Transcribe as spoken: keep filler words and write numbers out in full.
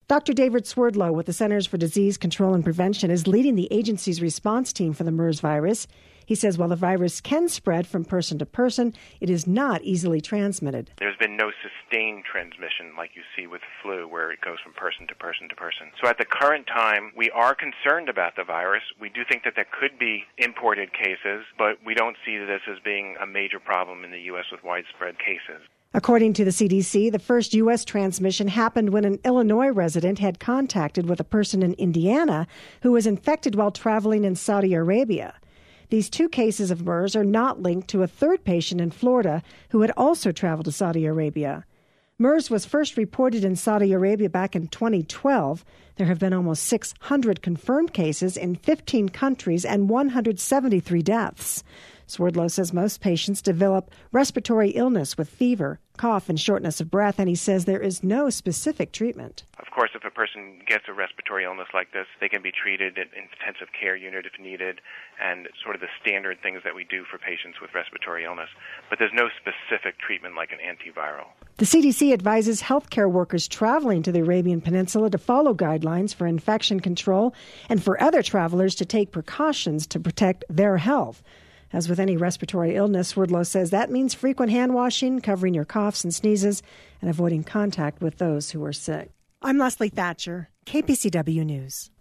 Doctor David Swerdlow with the Centers for Disease Control and Prevention is leading the agency's response team for the MERS virus. He says while the virus can spread from person to person, it is not easily transmitted. There's been no sustained transmission like you see with flu, where it goes from person to person to person. So at the current time, we are concerned about the virus. We do think that there could be imported cases, but we don't see this as being a major problem in the U S with widespread cases. According to the C D C, the first U S transmission happened when an Illinois resident had contacted with a person in Indiana who was infected while traveling in Saudi Arabia. These two cases of MERS are not linked to a third patient in Florida who had also traveled to Saudi Arabia. MERS was first reported in Saudi Arabia back in twenty twelve. There have been almost six hundred confirmed cases in fifteen countries and one hundred seventy-three deaths. Swerdlow says most patients develop respiratory illness with fever, cough, and shortness of breath, and he says there is no specific treatment. Of course, if a person gets a respiratory illness like this, they can be treated in intensive care unit if needed, and sort of the standard things that we do for patients with respiratory illness. But there's no specific treatment like an antiviral. The C D C advises healthcare workers traveling to the Arabian Peninsula to follow guidelines for infection control and for other travelers to take precautions to protect their health. As with any respiratory illness, Swerdlow says that means frequent hand washing, covering your coughs and sneezes, and avoiding contact with those who are sick. I'm Leslie Thatcher, K P C W News.